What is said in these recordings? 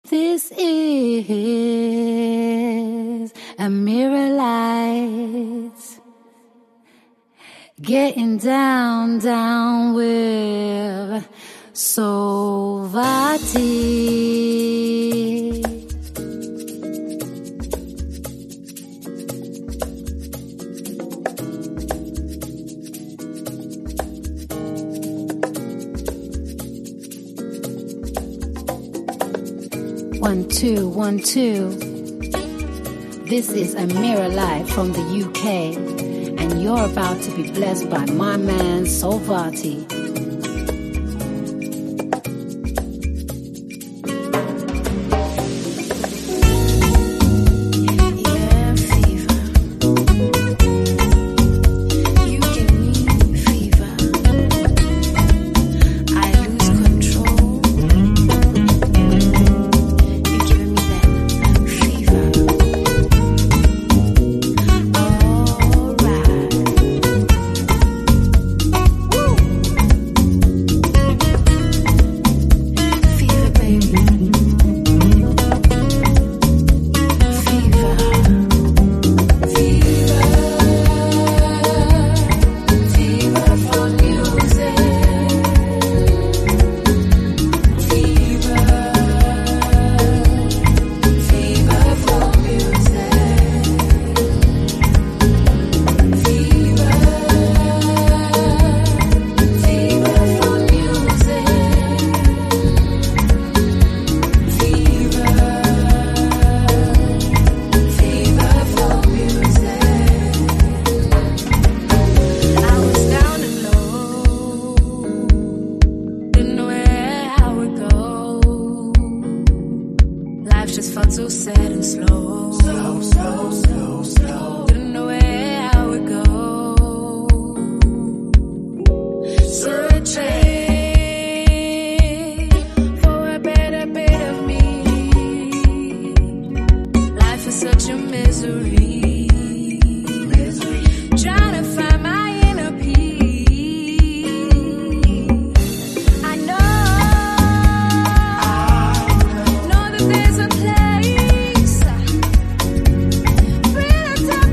This is a mirror light, getting down, down with Sovati. One, two, 1, 2. This is a mirror live from the UK, and you're about to be blessed by my man Sovati. Just felt so sad and slow. Slow, slow, slow, slow. Didn't know where I would go. Searching for a better bit of me. Life is such a misery. Trying to find my inner peace. I know that there's a place. Freedom.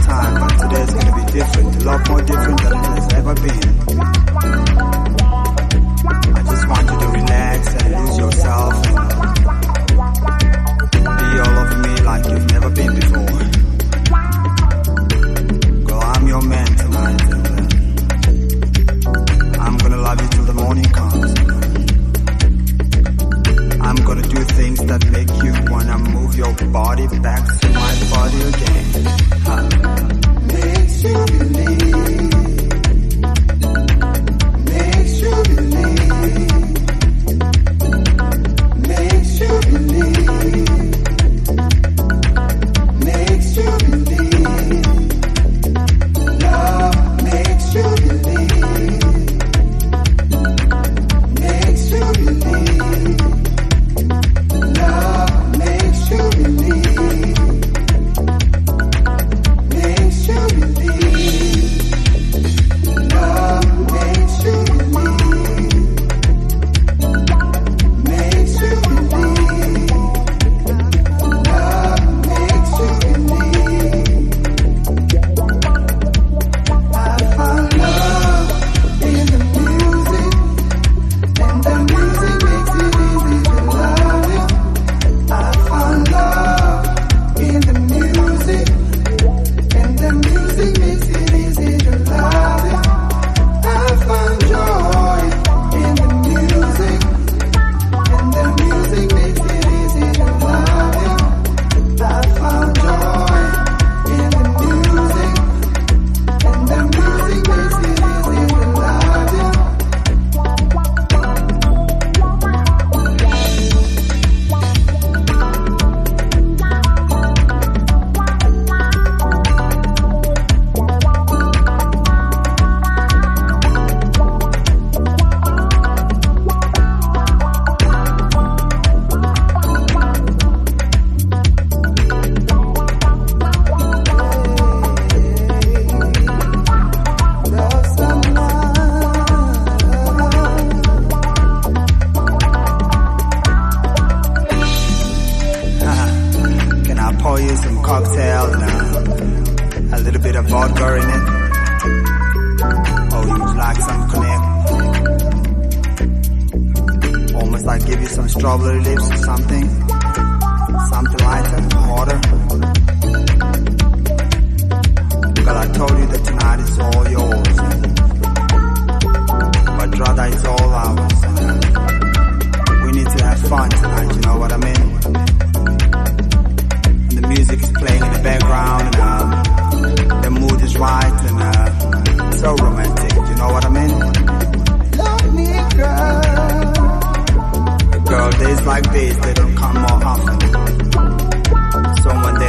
time, but today's gonna be different, a lot more different than it has ever been. I just want you to relax and lose yourself and be all over me like you've never been before. Girl, I'm your man tonight, and I'm gonna love you till the morning comes. I'm gonna do things that make you wanna move your body back to my body again. Makes you believe. Makes you believe. Makes you believe. Makes you believe. Love makes you believe. Makes you believe. Love makes you believe. Makes you believe. Love makes you believe. Makes you believe. Love makes you believe. I found love in the music, and the music makes it easy to love you. I found love in the music, and the music makes it easy to love you. I found joy in the music, and the music makes it easy to love you. I found joy in the music, and the music makes it easy to love you. Love someone. Can I pour you some cocktails now? A little bit of vodka in it? Oh, you'd like some cognac? Almost like give you some strawberry lips or something? Something lighter, harder? Girl, I told you that tonight is all yours, but rather it's all ours. We need to have fun tonight, you know what I mean? And the music is playing in the background, and the mood is right, and so romantic, you know what I mean? Love me, girl. Girl, days like this, they don't come more often. So when they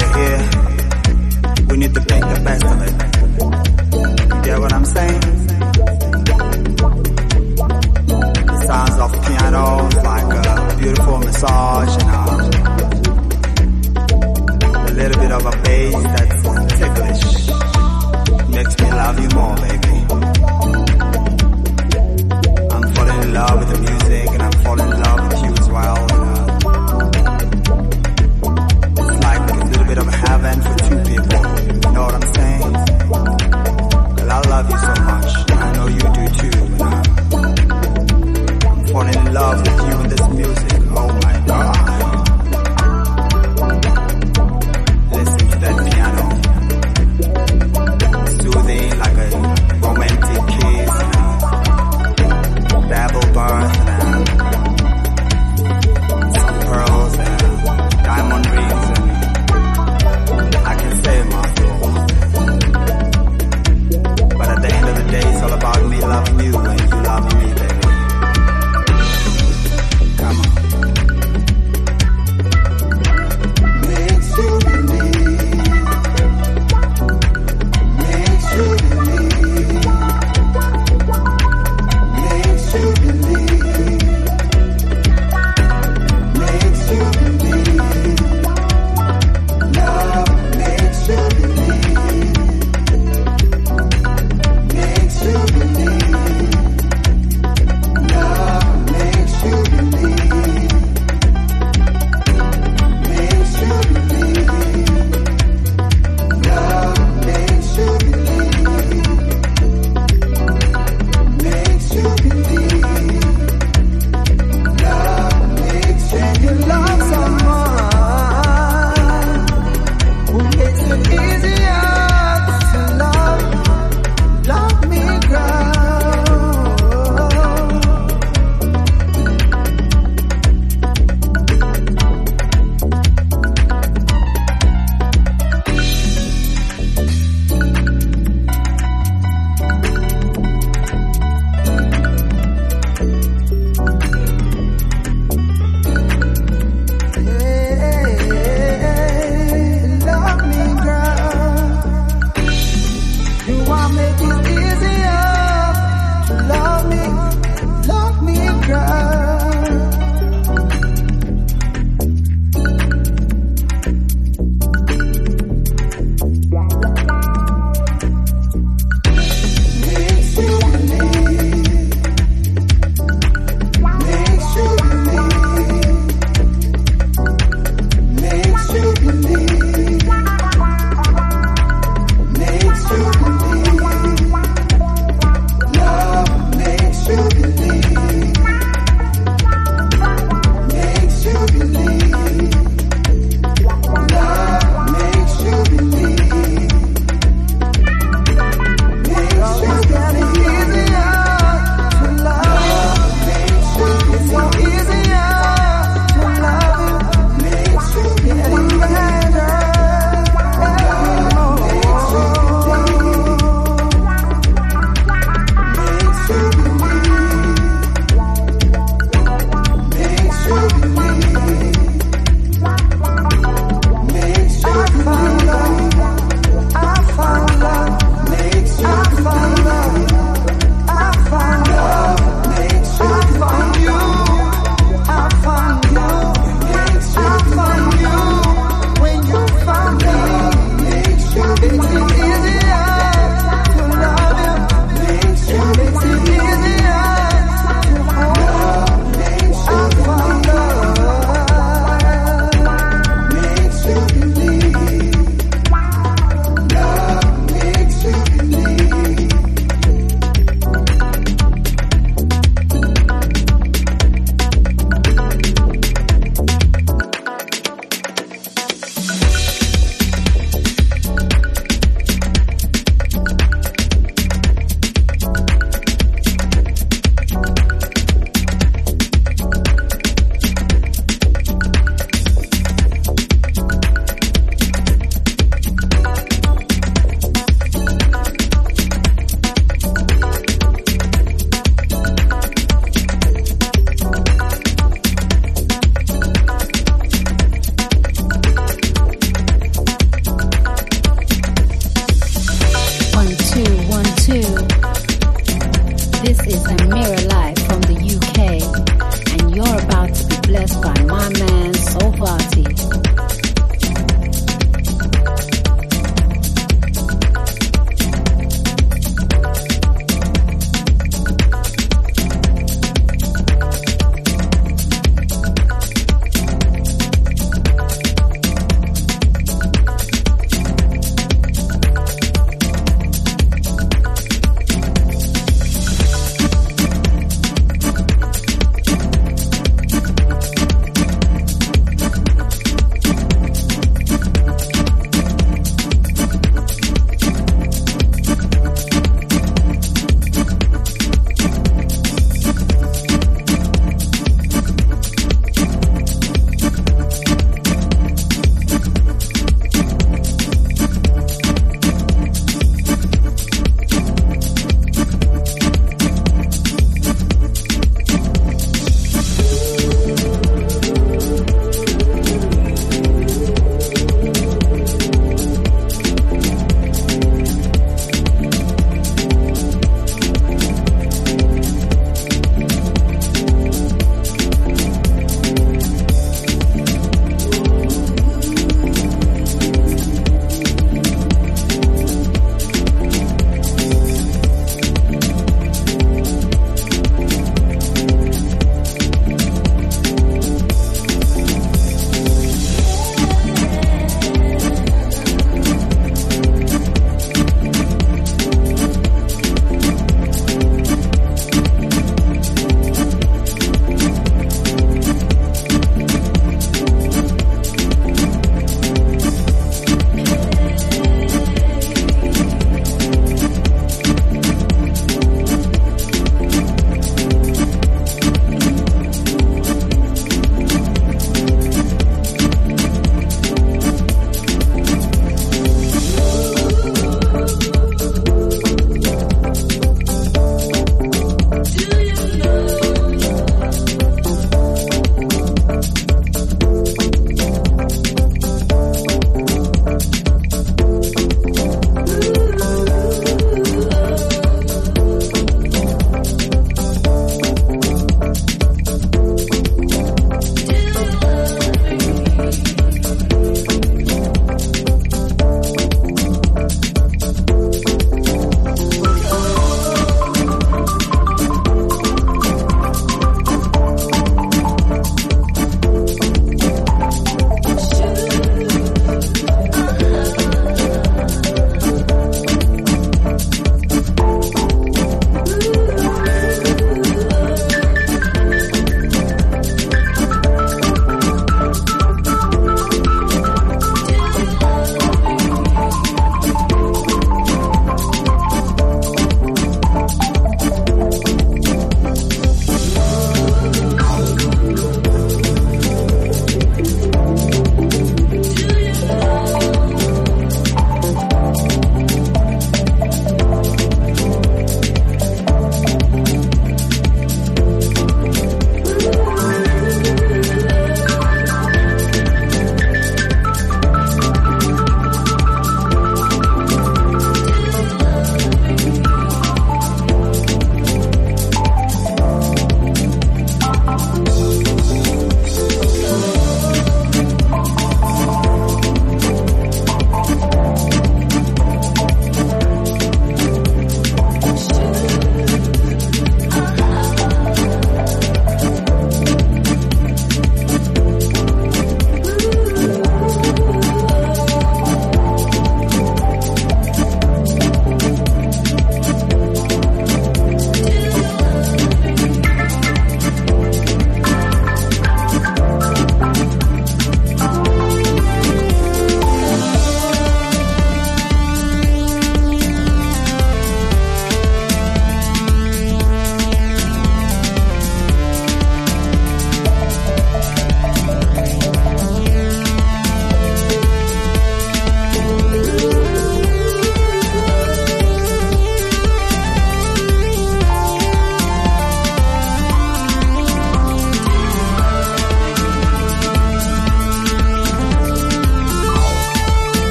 This is Amira Live from the UK, and you're about to be blessed by my man Solvati.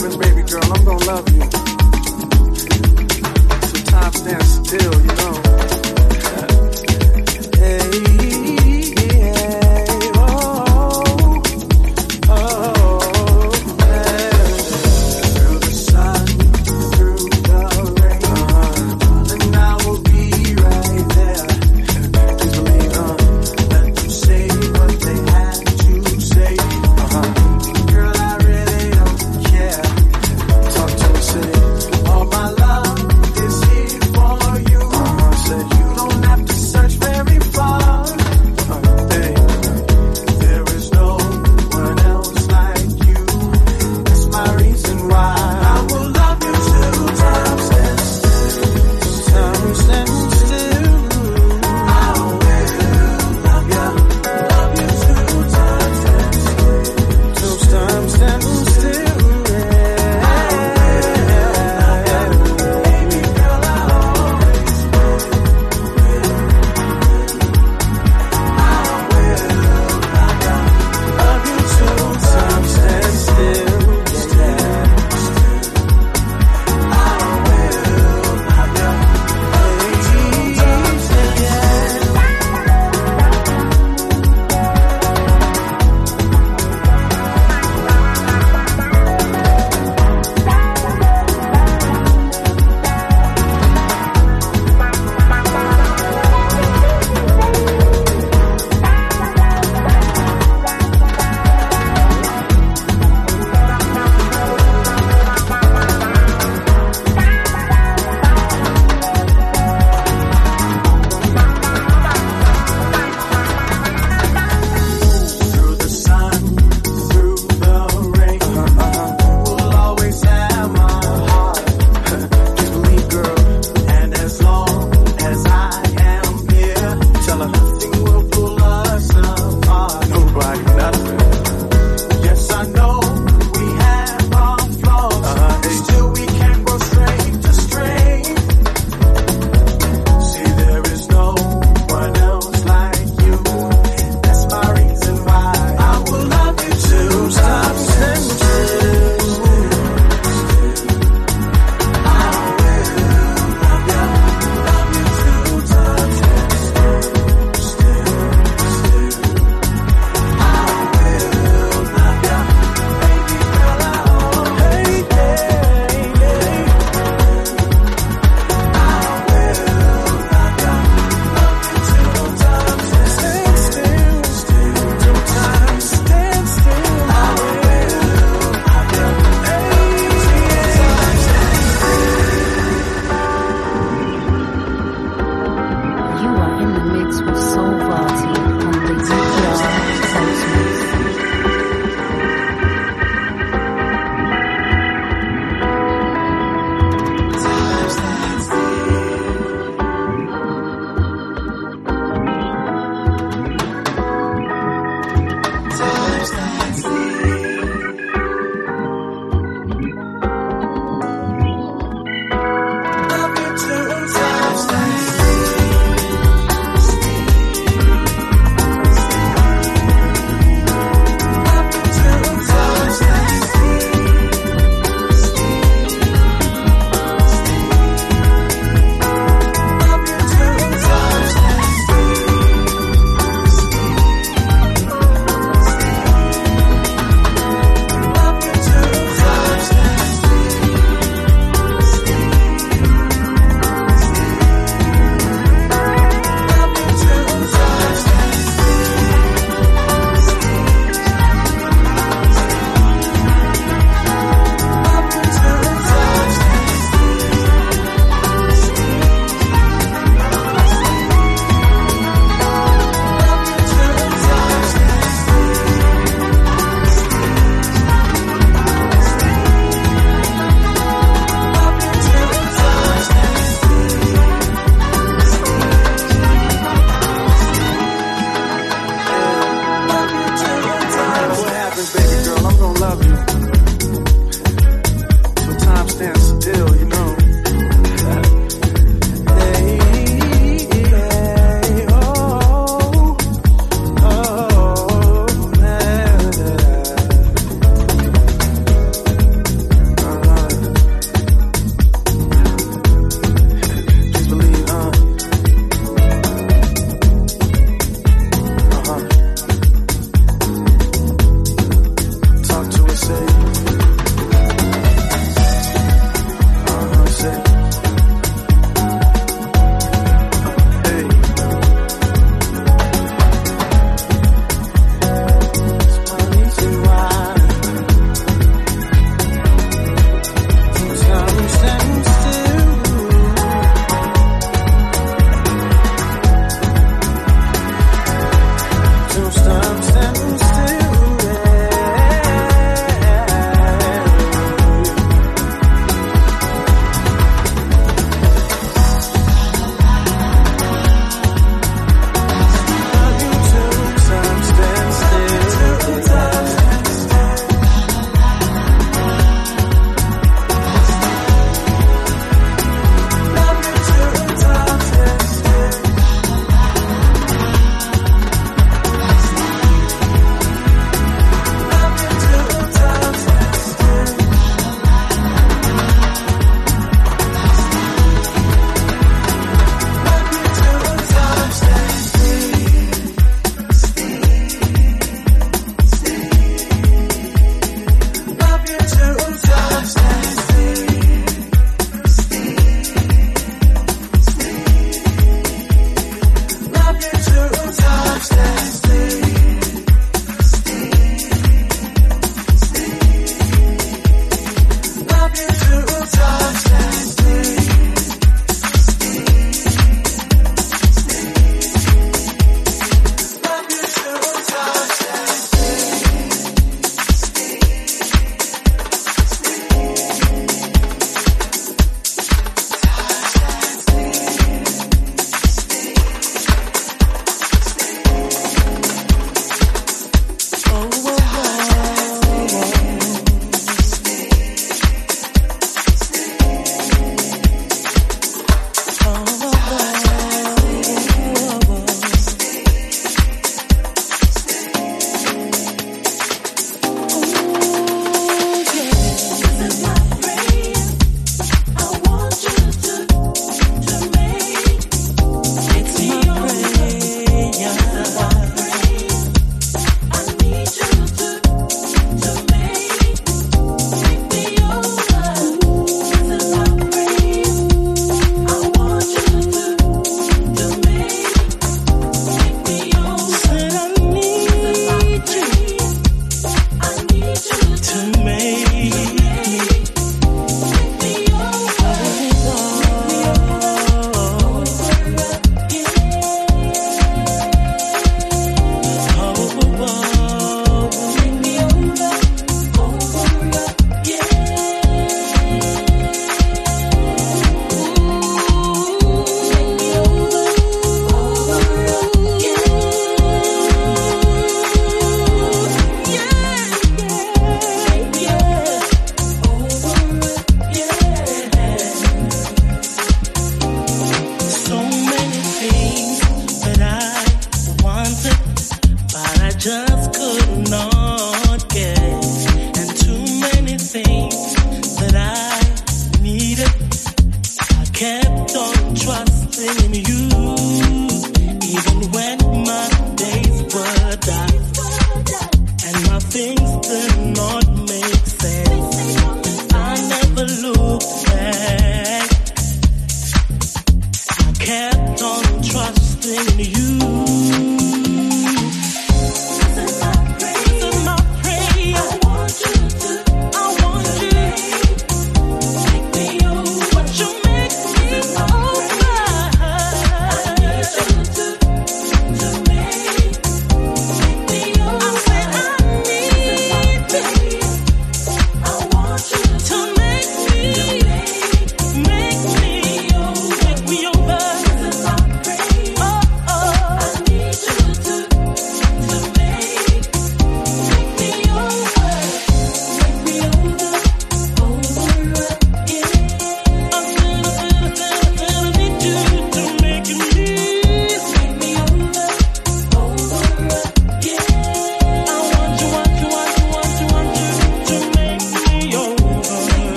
happens, baby girl, I'm gonna love you. So time stands still, you know. Hey, yeah, oh, through the sun, through the rain, and I will be right there. Let them say what they have to say. Girl, I really don't care. Talk to me, say, all my love is here for you. Say,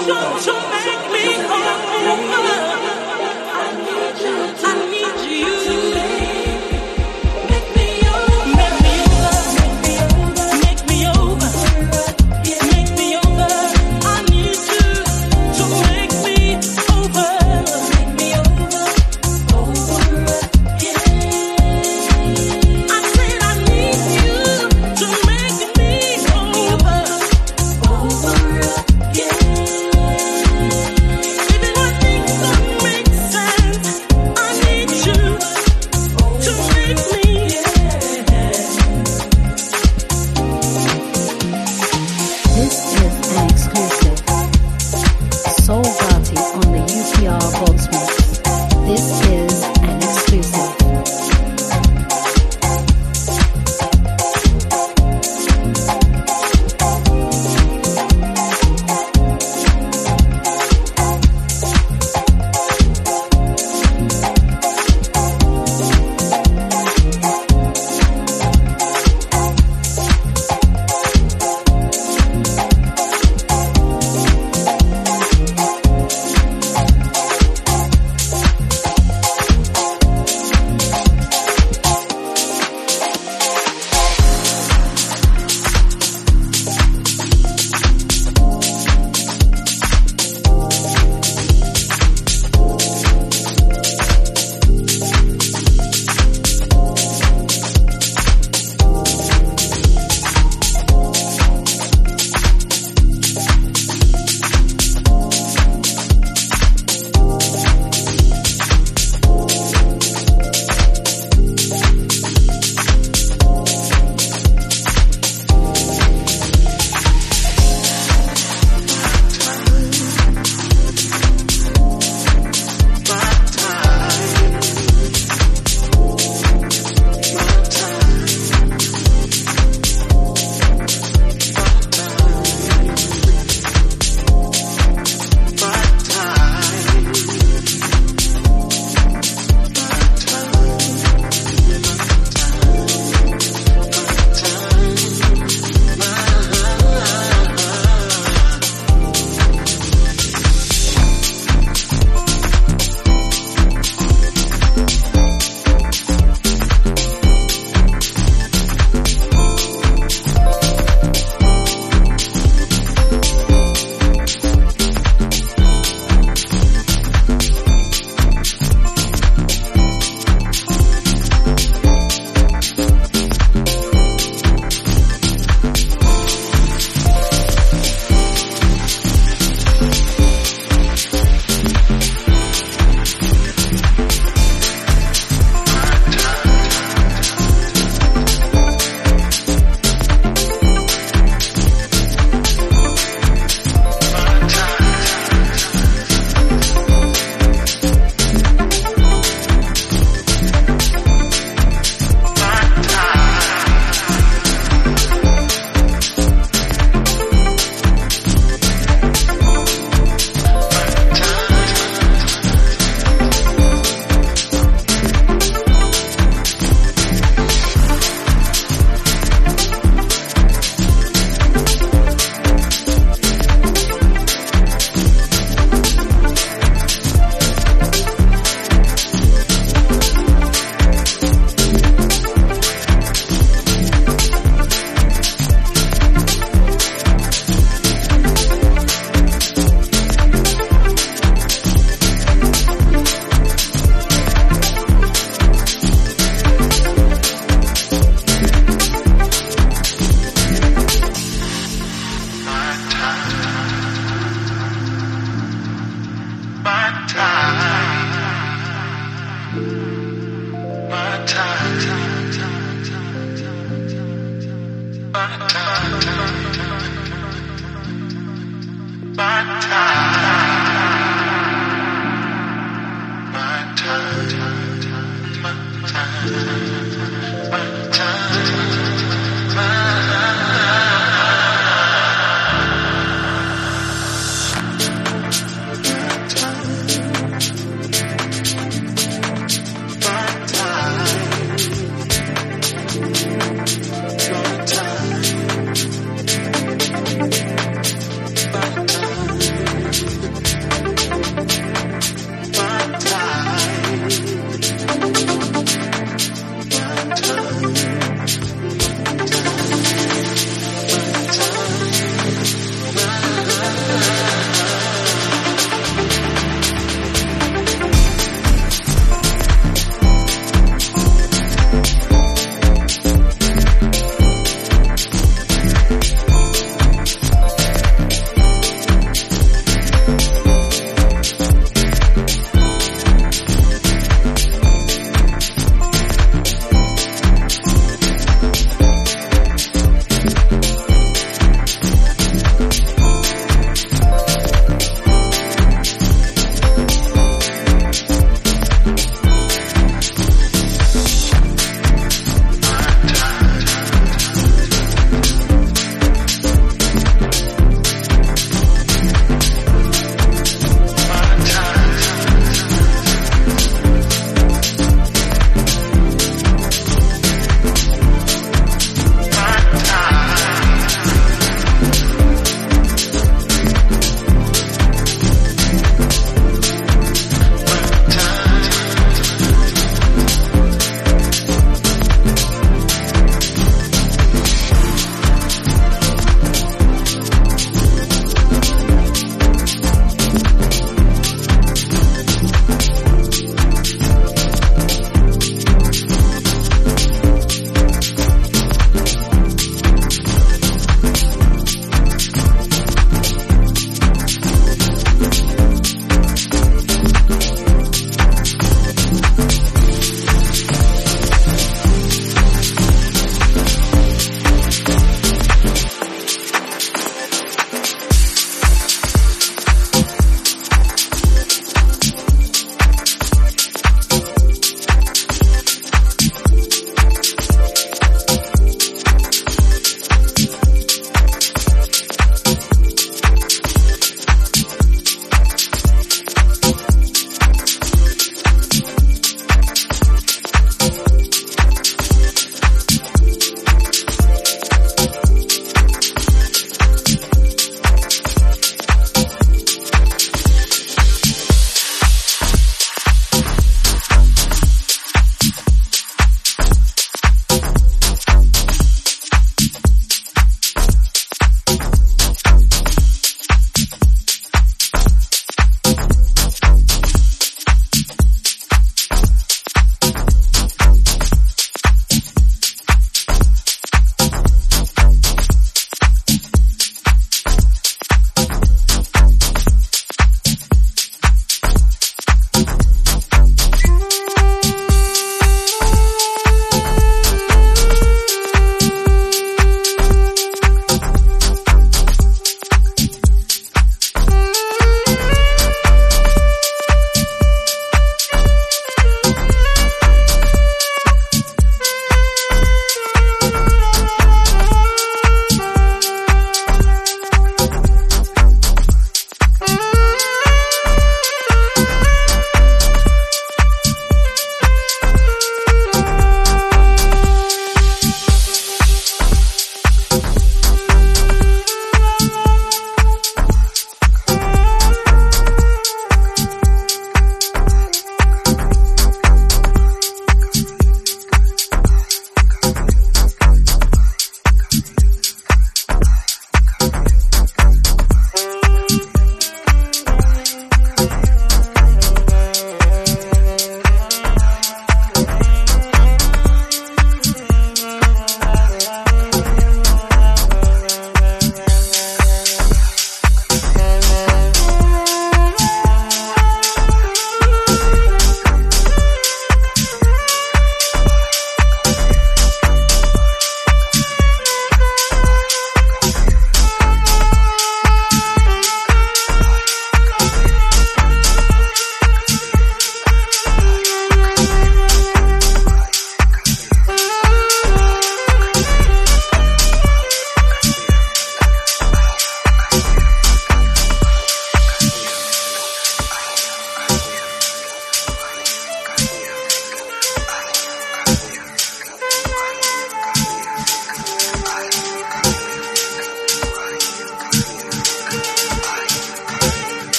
Yeah.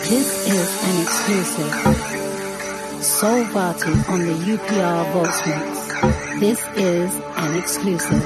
This is an exclusive. Soul Vati on the UPR Voice Mix. This is an exclusive.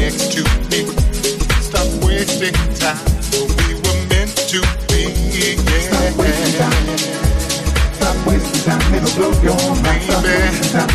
wasting time. We were meant to be. wasting time. Stop wasting time, it'll blow your mind. Stop wasting time.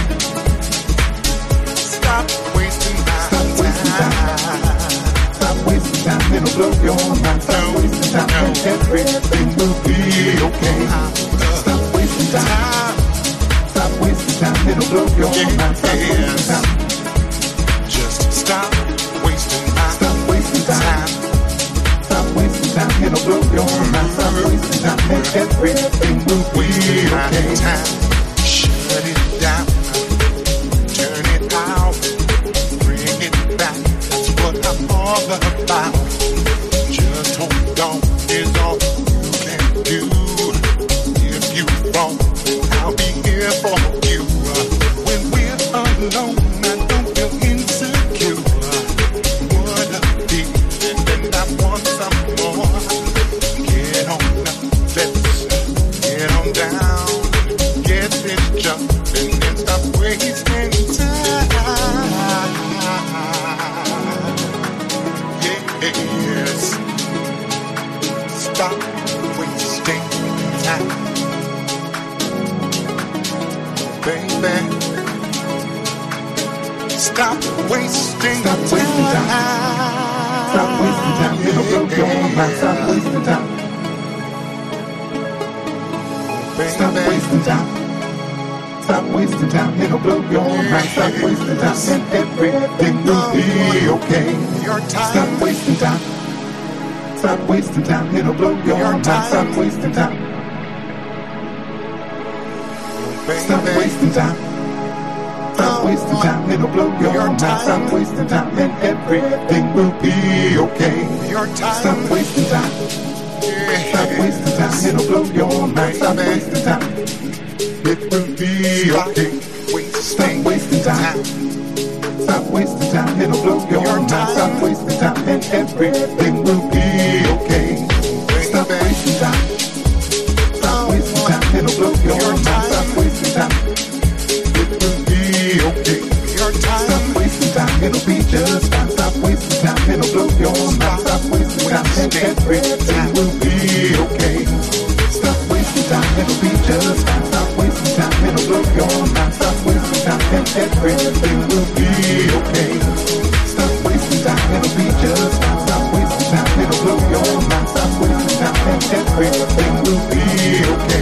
Stop wasting my Stop wasting time. Stop wasting time, it'll blow your mind. Stop wasting time, and everything will be okay. Stop wasting time. Stop wasting time, it'll blow your mind. Stop wasting time. Just stop wasting my time. Stop wasting time, it'll blow your mind. Stop wasting time, and everything will be okay. Shut it down, turn it out, bring it back. That's what I'm all about. Just hold on is all you can do. If you fall, I'll be here for you. When we're alone, I don't feel insecure. What a feeling, and I want some more. Get on up, let's get on down. Get this jumping and stop wasting time. Yes, stop wasting time, baby. Stop wasting Stop wasting time. Stop wasting time, it'll blow your mind. Stop wasting time. Stop wasting time. Stop wasting time, it'll blow your mind. Stop wasting time, and everything will be okay. Your time. Stop wasting time. Stop wasting time, it'll blow your mind. Stop wasting time. Stop wasting time. Stop wasting time, it'll blow your mind. Stop wasting time, and everything will be okay. Your time. Stop wasting time. Stop wasting time, it'll blow your mind. Stop wasting time. It will be okay. Stop wasting time. Stop wasting time, it'll blow your mind. Stop wasting time, and everything will be okay. Stop wasting time. Stop wasting time, it'll blow your mind. Stop wasting time. It will be okay. Stop wasting time, it'll be just fine. Stop wasting time, it'll blow your mind. Stop wasting time, and everything will be okay. Stop wasting time, it'll be just fine. Stop wasting time, it'll blow your mind. Stop wasting time, and everything will be okay. Stop wasting time, it'll be just fine. Stop wasting time, it'll blow your mind. Stop wasting time, and everything will be okay.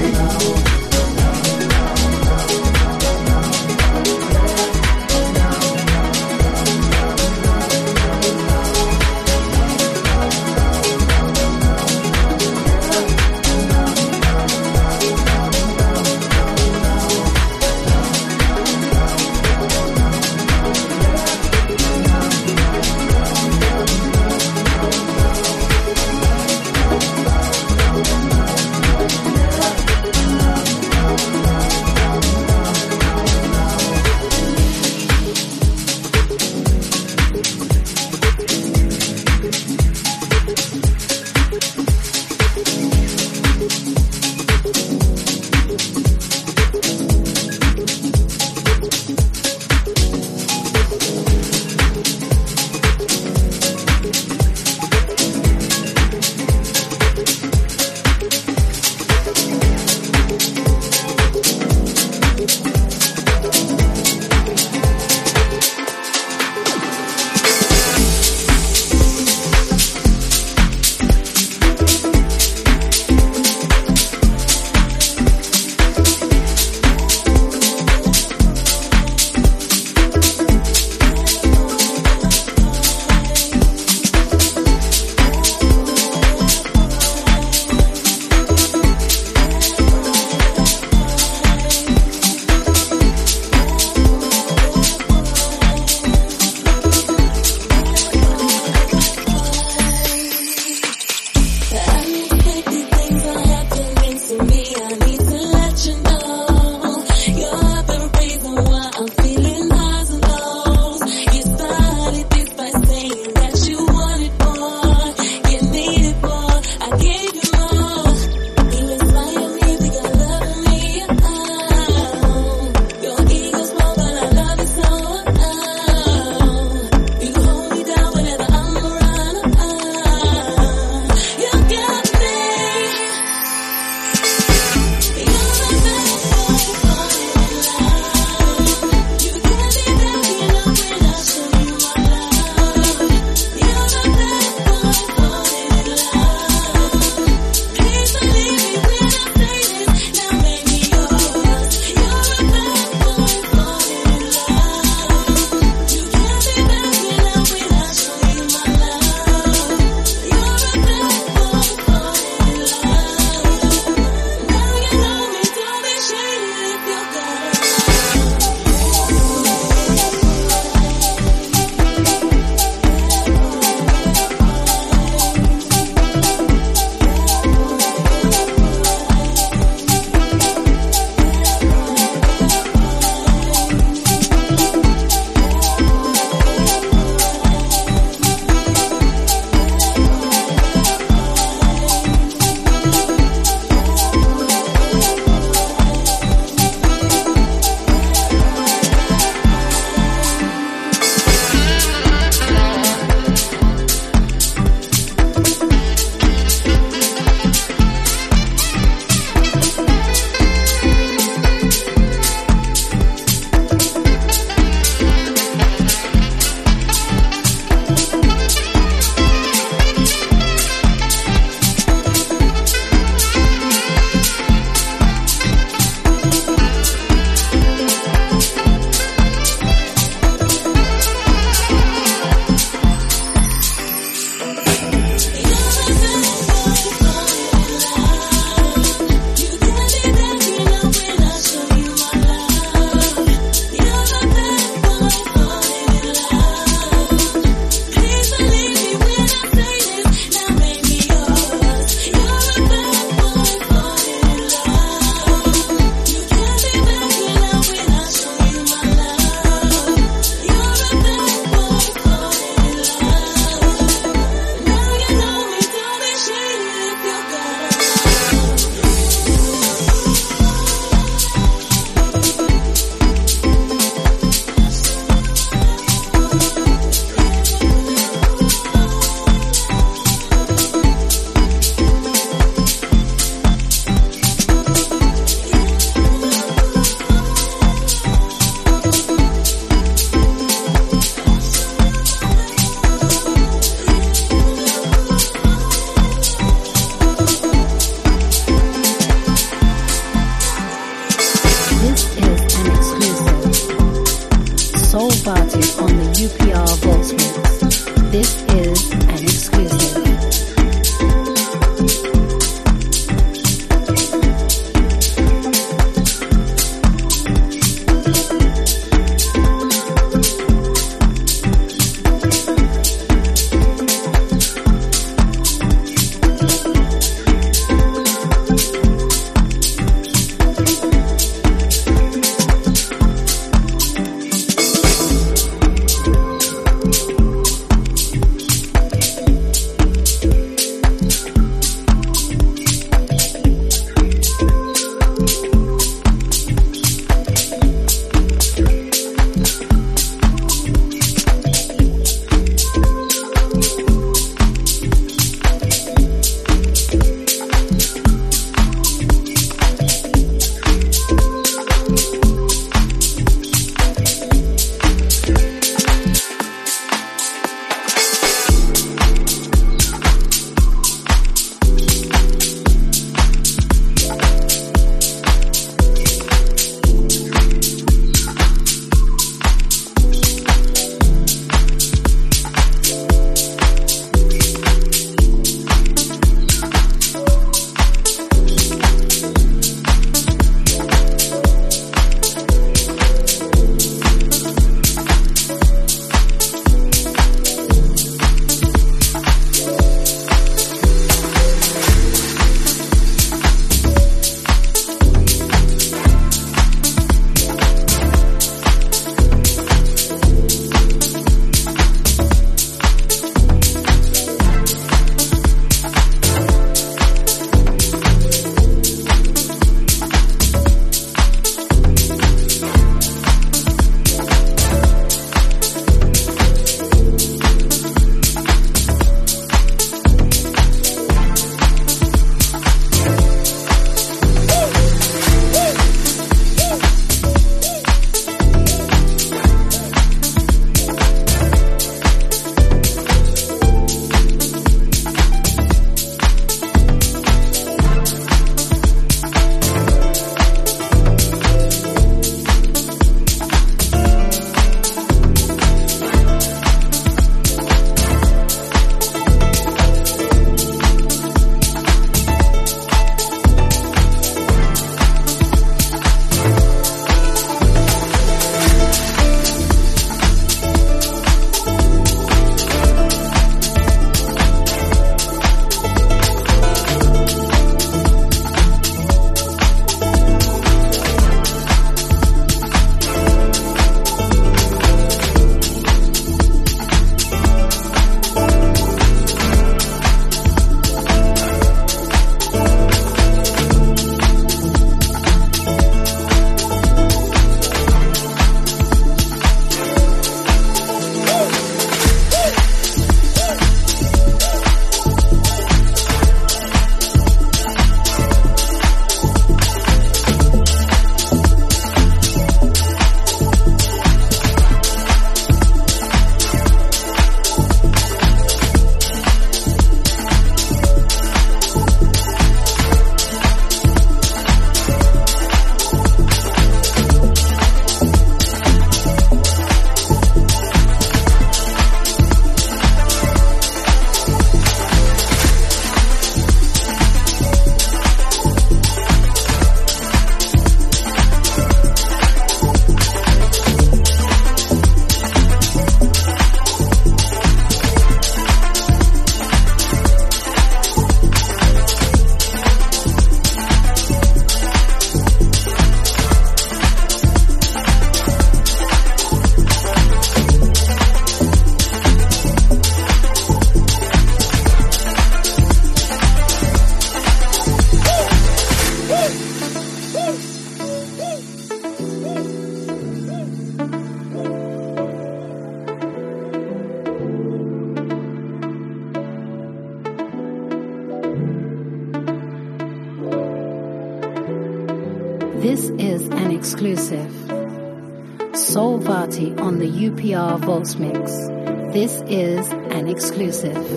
This is an exclusive. Soul Vati on the UPR Volts Mix. This is an exclusive.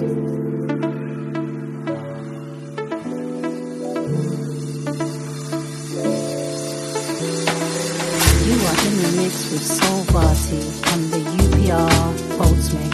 You are in the mix with Soul Vati on the UPR Volts Mix.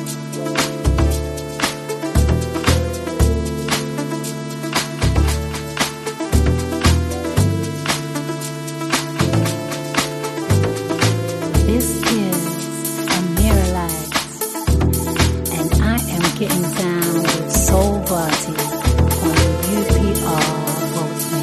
This is Amira Live, and I am getting down with Soul Vati on the UPR Volts Mix.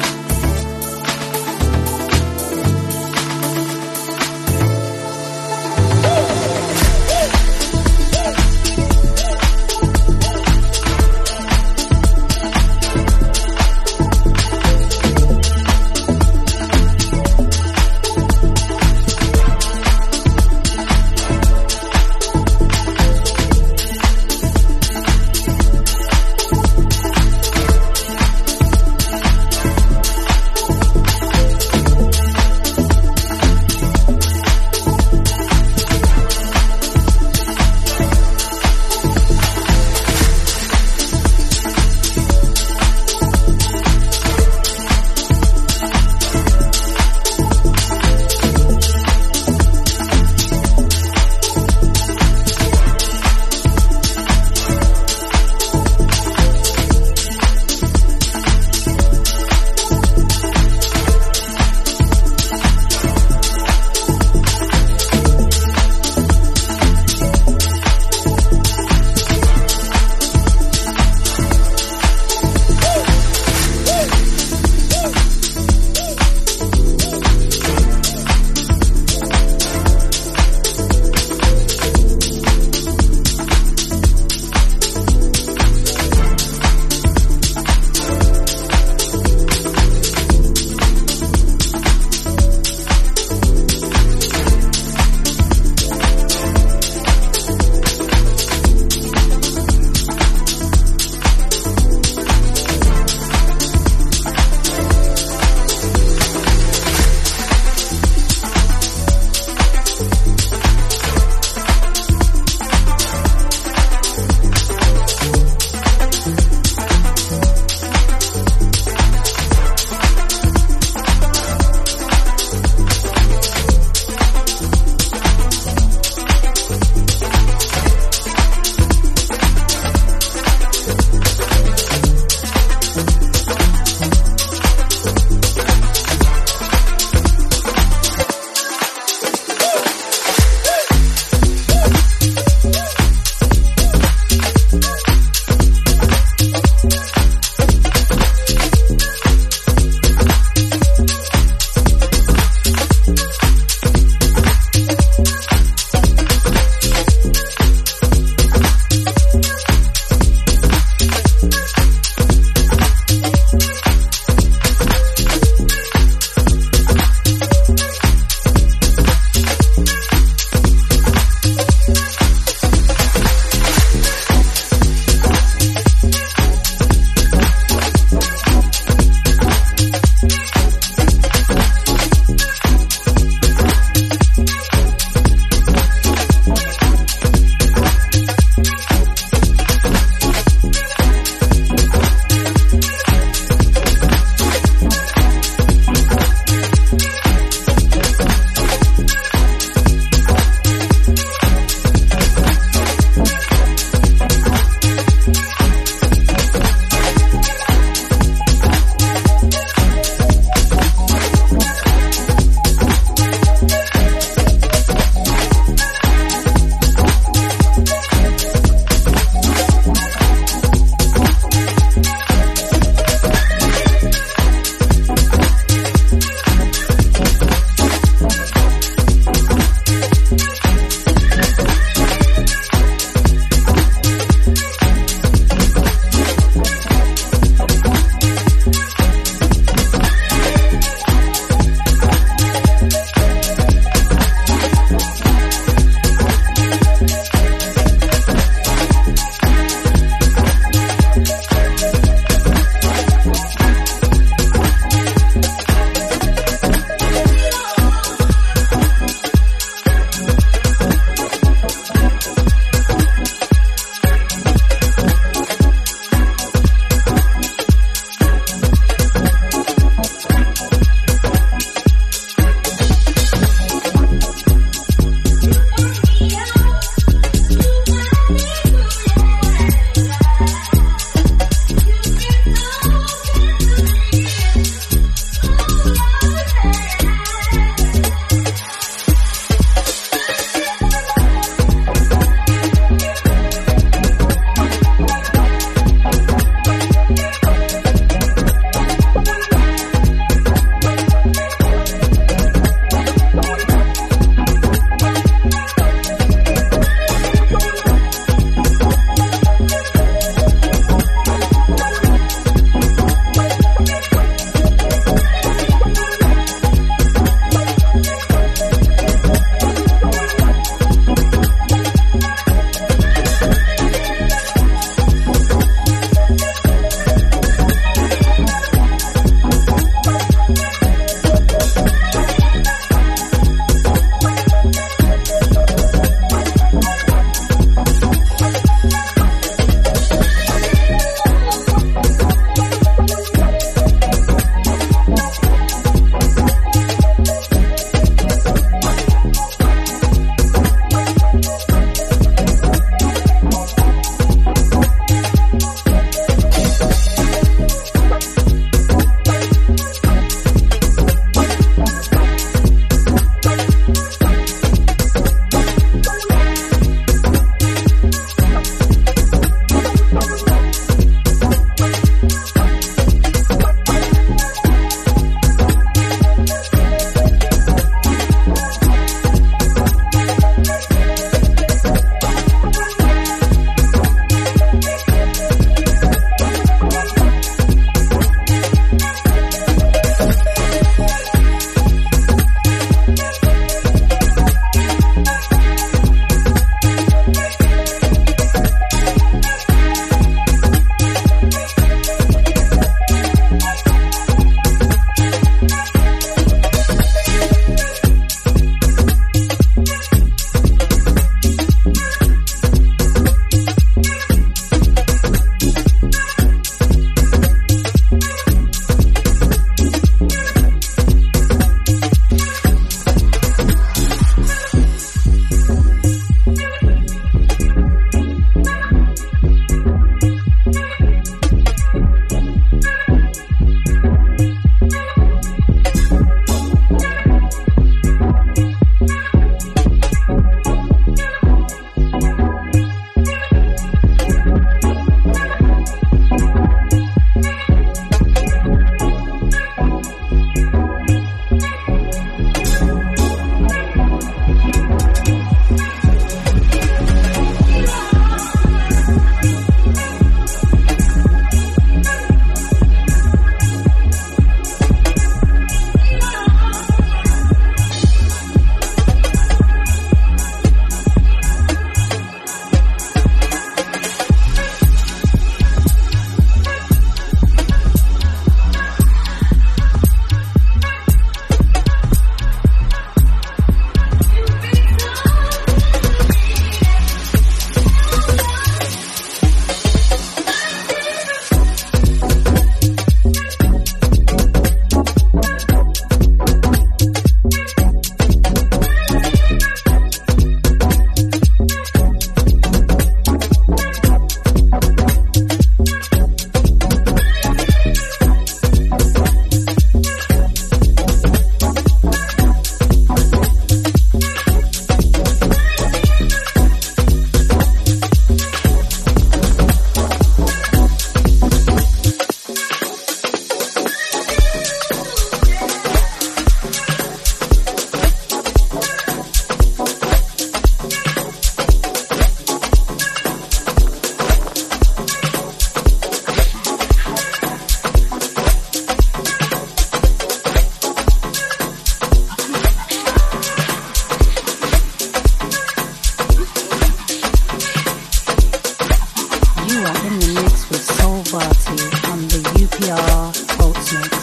UPR Volts Mix.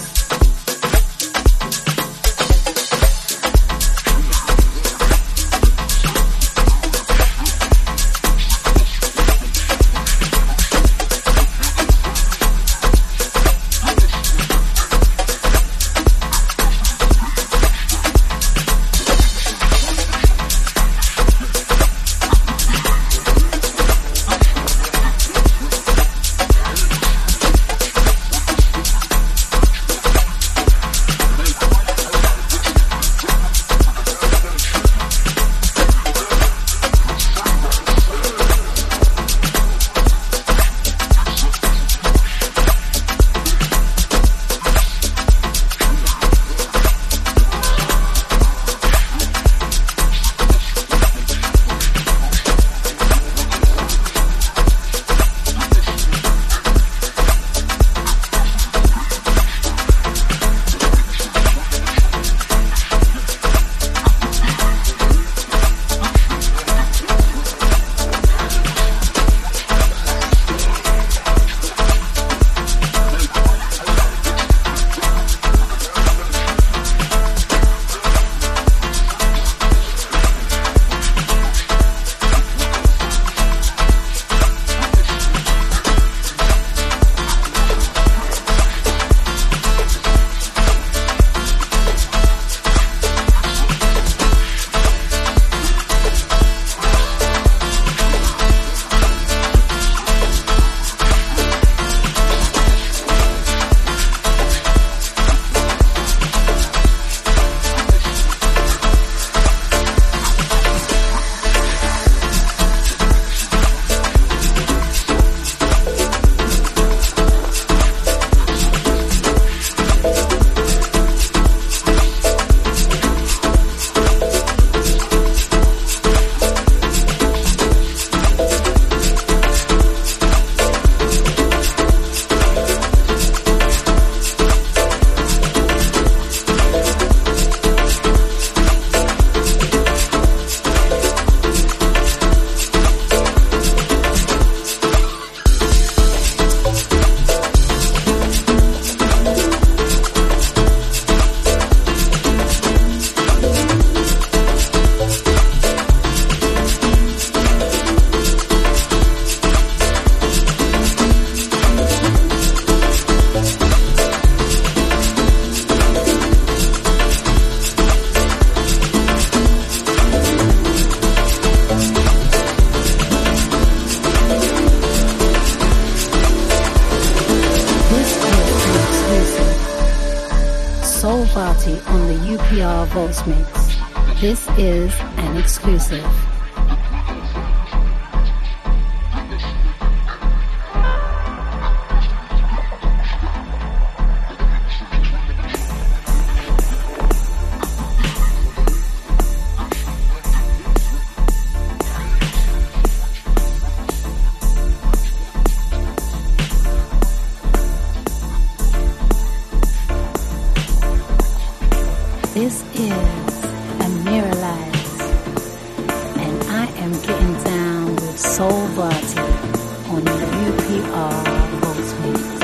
Soul Party on the UPR Volts Mix. This is an exclusive. This is Amira Lives, and I am getting down with Soul Party on the UPR Volts Mix.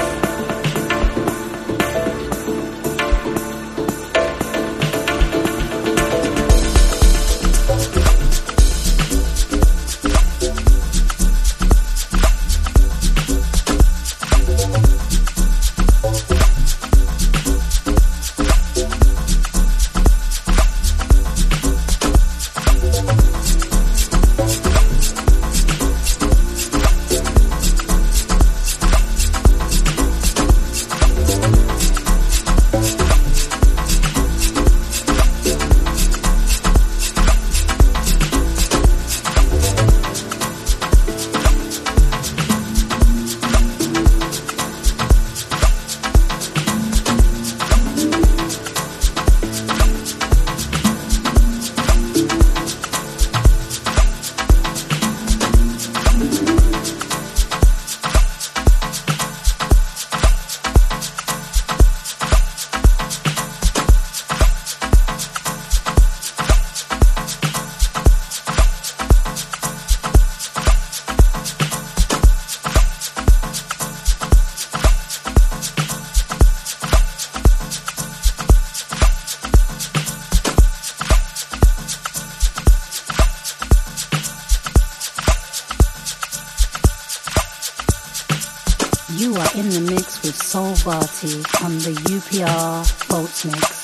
You are in the mix with Soul Vati on the UPR Boats Mix.